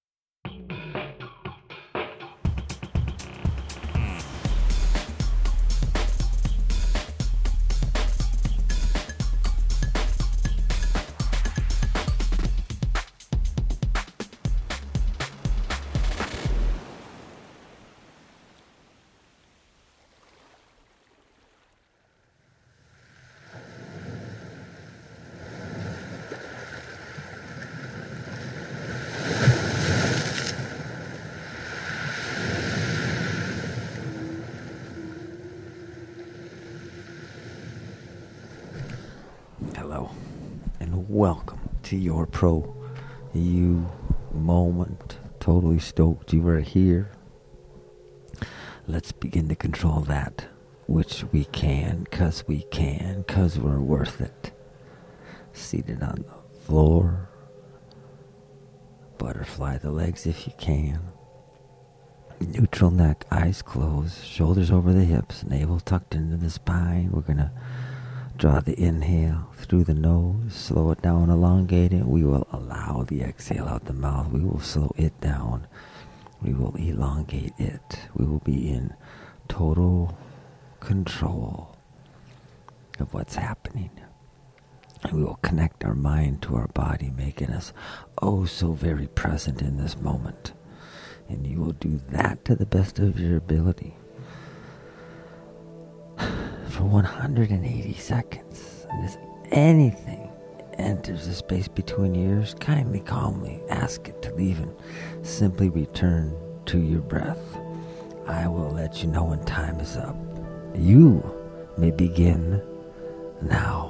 [SPEAKER 1] Hello, and welcome to your Pro You moment. Totally stoked you are here. Let's begin to control that which we can, cause we can, cause we're worth it. Seated on the floor. Butterfly the legs if you can. Neutral neck, eyes closed, shoulders over the hips, navel tucked into the spine. We're going to draw the inhale through the nose, slow it down, elongate it. We will allow the exhale out the mouth. We will slow it down. We will elongate it. We will be in total control of what's happening. And we will connect our mind to our body, making us oh so very present in this moment. And you will do that to the best of your ability for one hundred eighty seconds. And if anything enters the space between your ears, kindly, calmly ask it to leave and simply return to your breath. I will let you know when time is up. You may begin now.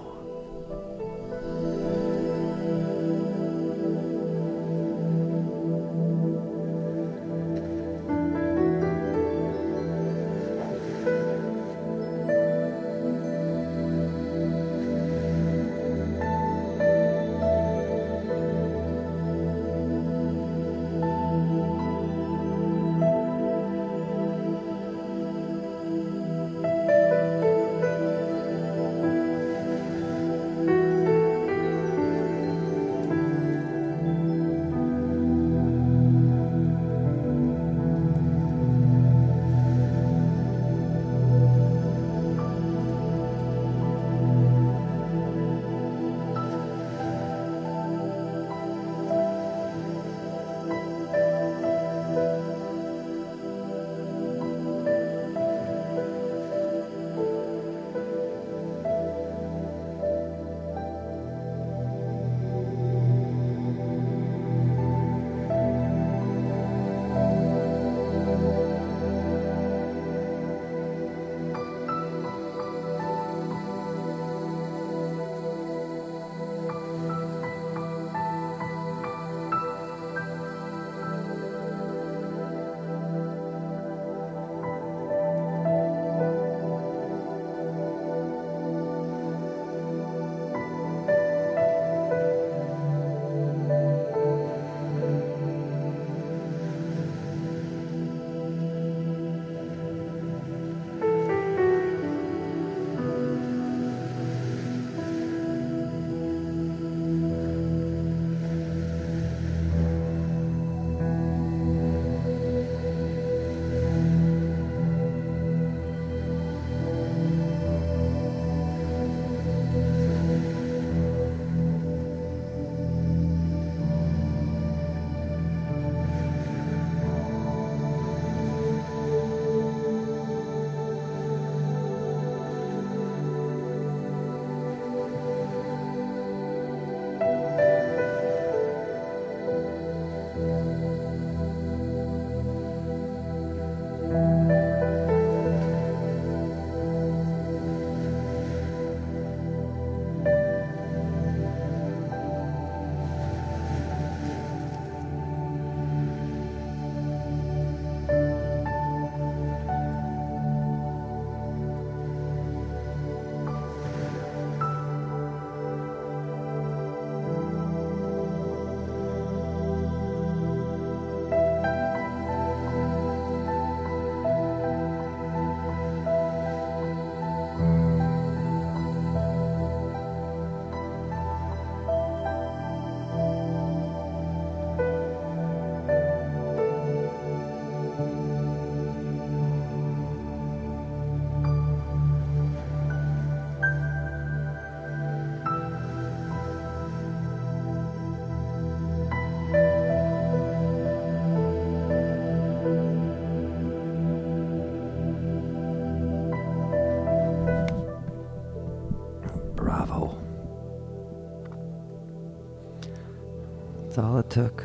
[SPEAKER 1] took.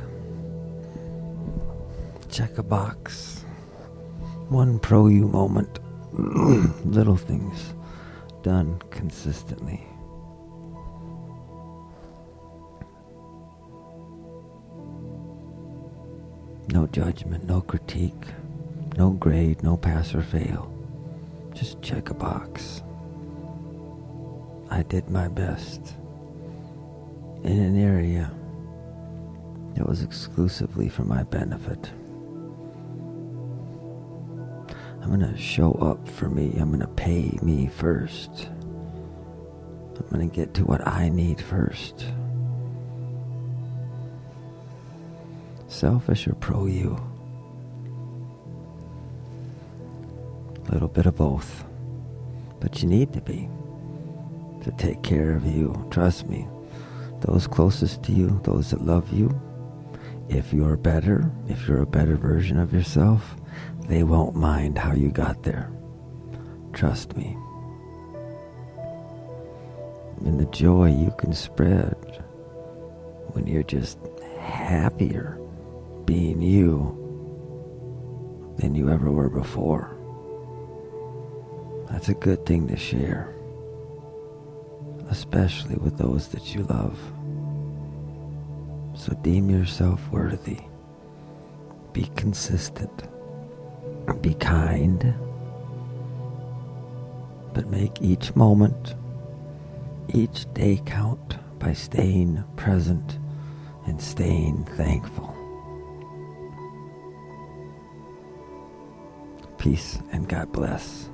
[SPEAKER 1] Check a box. One pro you moment. Little things done consistently. No judgment, no critique, no grade, no pass or fail. Just check a box. I did my best in an area that was exclusively for my benefit. I'm going to show up for me. I'm going to pay me first. I'm going to get to what I need first. Selfish or pro you? A little bit of both. But you need to be. To take care of you. Trust me. Those closest to you, those that love you, if you're better, if you're a better version of yourself, they won't mind how you got there. Trust me. And the joy you can spread when you're just happier being you than you ever were before. That's a good thing to share, especially with those that you love. So deem yourself worthy. Be consistent. Be kind. But make each moment, each day count by staying present and staying thankful. Peace and God bless.